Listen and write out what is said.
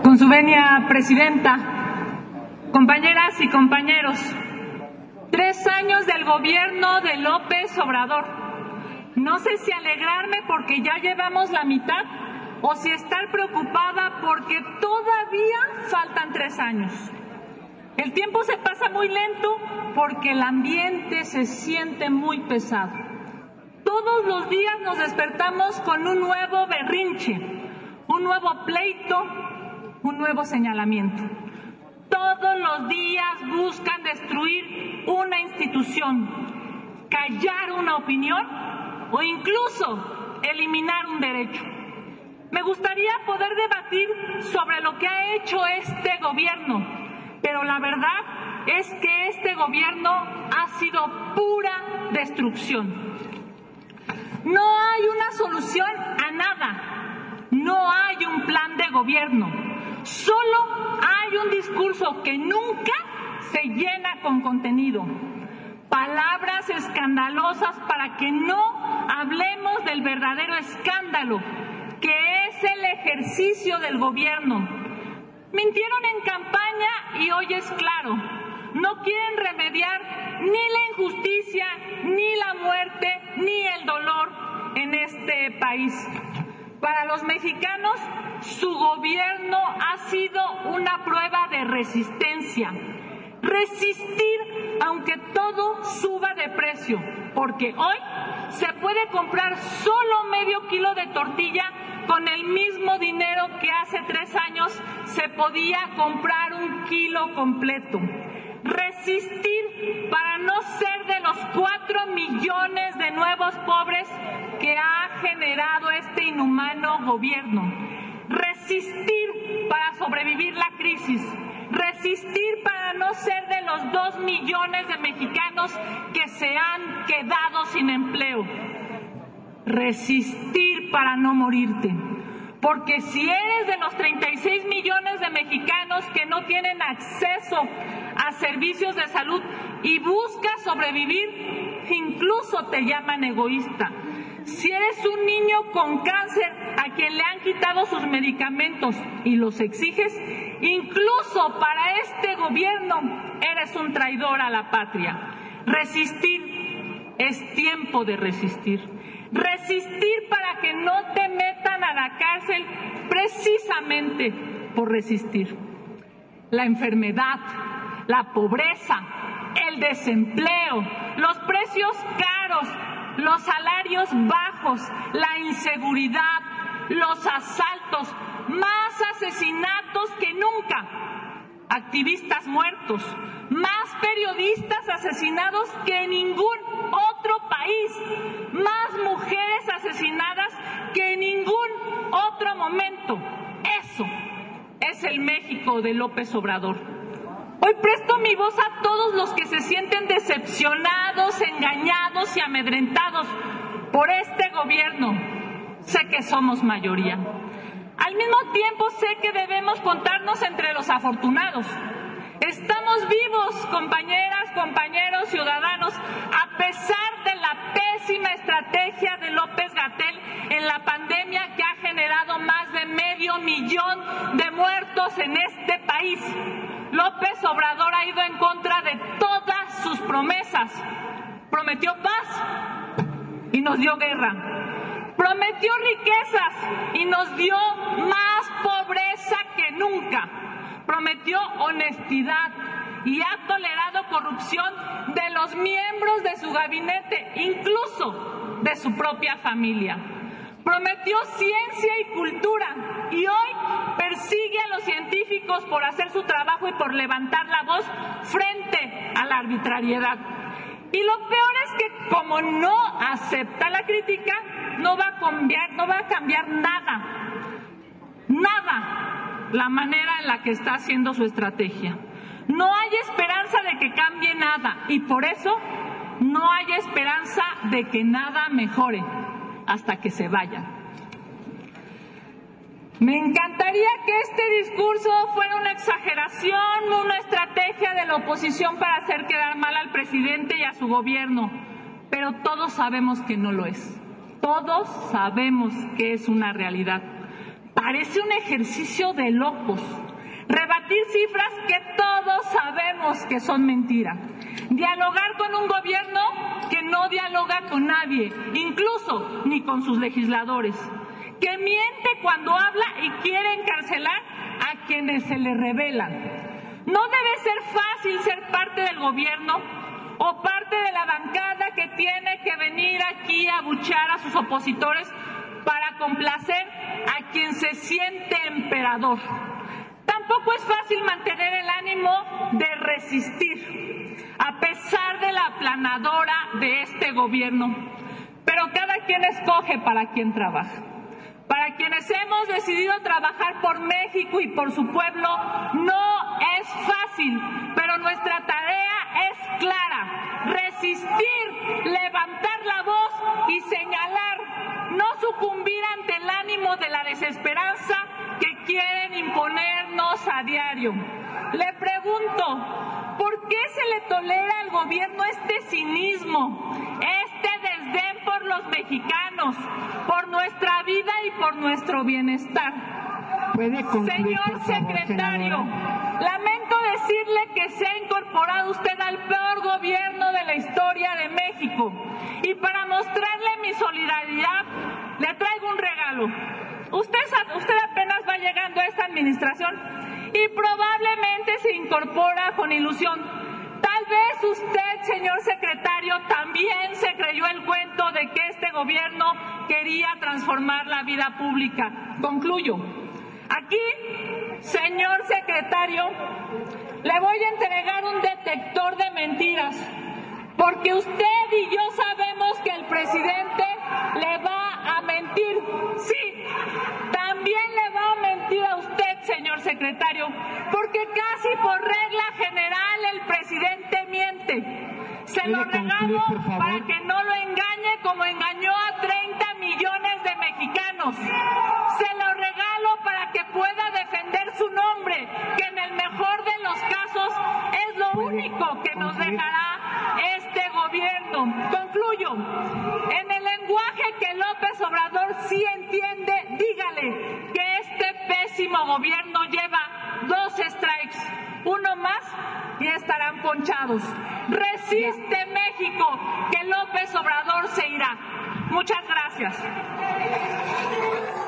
Con su venia, presidenta, compañeras y compañeros, 3 años del gobierno de López Obrador. No sé si alegrarme porque ya llevamos la mitad o si estar preocupada porque todavía faltan 3 años. El tiempo se pasa muy lento porque el ambiente se siente muy pesado. Todos los días nos despertamos con un nuevo berrinche, un nuevo pleito, un nuevo señalamiento. Todos los días buscan destruir una institución, callar una opinión o incluso eliminar un derecho. Me gustaría poder debatir sobre lo que ha hecho este gobierno, pero la verdad es que este gobierno ha sido pura destrucción. No hay una solución a nada, no hay un plan de gobierno, solo hay un discurso que nunca se llena con contenido. Palabras escandalosas para que no hablemos del verdadero escándalo, que es el ejercicio del gobierno. Mintieron en campaña y hoy es claro, no quieren remediar ni la injusticia, ni la muerte, ni el dolor en este país. Para los mexicanos, su gobierno ha sido una prueba de resistencia. Resistir aunque todo suba de precio, porque hoy se puede comprar solo medio kilo de tortilla con el mismo dinero que hace 3 años se podía comprar un kilo completo. Resistir para no ser de los 4 millones de nuevos pobres que ha generado este inhumano gobierno. Resistir para sobrevivir la crisis. Resistir para no ser de los 2 millones de mexicanos que se han quedado sin empleo. Resistir para no morirte. Porque si eres de los 36 millones de mexicanos que no tienen acceso a servicios de salud y buscas sobrevivir, incluso te llaman egoísta. Si eres un niño con cáncer a quien le han quitado sus medicamentos y los exiges, incluso para este gobierno eres un traidor a la patria. Resistir es tiempo de resistir. Resistir para que no te metan a la cárcel precisamente por resistir. La enfermedad, la pobreza, el desempleo, los precios caros, los salarios bajos, la inseguridad, los asaltos, más asesinatos que nunca, activistas muertos, más periodistas asesinados que en ningún otro país, más mujeres asesinadas que en ningún otro momento. Eso es el México de López Obrador. Hoy presto mi voz a todos los que se sienten decepcionados, engañados y amedrentados por este gobierno. Sé que somos mayoría. Al mismo tiempo sé que debemos contarnos entre los afortunados. Estamos vivos, compañeras, compañeros, ciudadanos, a pesar de la pésima estrategia de López-Gatell en la pandemia que ha generado más de 500,000 de muertos en este país. López Obrador ha ido en contra de todas sus promesas. Prometió paz y nos dio guerra. Prometió riquezas y nos dio más pobreza que nunca. Prometió honestidad y ha tolerado corrupción de los miembros de su gabinete, incluso de su propia familia. Prometió ciencia y cultura y hoy persigue a los científicos por hacer su trabajo y por levantar la voz frente a la arbitrariedad. Y lo peor es que como no acepta la crítica, no va a cambiar nada, la manera en la que está haciendo su estrategia. No hay esperanza de que cambie nada y por eso no hay esperanza de que nada mejore hasta que se vayan. Me encantaría que este discurso fuera una exageración, una estrategia de la oposición para hacer quedar mal al presidente y a su gobierno, pero todos sabemos que no lo es. Todos sabemos que es una realidad. Parece un ejercicio de locos. Rebatir cifras que todos sabemos que son mentira. Dialogar con un gobierno que no dialoga con nadie, incluso ni con sus legisladores. Que miente cuando habla y quiere encarcelar a quienes se le rebelan. No debe ser fácil ser parte del gobierno o parte de la bancada que tiene que venir aquí a abuchear a sus opositores para complacer a quien se siente emperador. Tampoco es fácil mantener el ánimo de resistir, a pesar de la aplanadora de este gobierno. Pero cada quien escoge para quien trabaja. Para quienes hemos decidido trabajar por México y por su pueblo, no es fácil, pero nuestra tarea es clara: resistir, levantar la voz y señalar, no sucumbir ante el ánimo de la desesperanza que quieren imponernos a diario. Le pregunto, ¿por qué se le tolera al gobierno este cinismo, este desdén por los mexicanos, por nuestra vida y por nuestro bienestar? Señor secretario, lamento decirle que se ha incorporado usted al peor gobierno de la historia de México. Y para mostrarle mi solidaridad, le traigo un regalo. Usted apenas va llegando a esta administración y probablemente se incorpora con ilusión. Tal vez usted, señor secretario, también se creyó el cuento de que este gobierno quería transformar la vida pública. Concluyo. Aquí, señor secretario, le voy a entregar un detector de mentiras, porque usted y yo sabemos que el presidente le va a mentir. Sí, también le va a mentir a usted, señor secretario, porque casi por regla general el presidente miente. Se lo regalo para que no lo engañe como engañó a 30 millones de mexicanos. Se lo regalo para que pueda defender su nombre, que en el mejor de los casos es lo único que nos dejará este gobierno. Concluyo. En el lenguaje que López Obrador sí entiende, dígale que este pésimo gobierno lleva 2 strikes. Uno más y estarán ponchados. Resiste, México, que López Obrador se irá. Muchas gracias.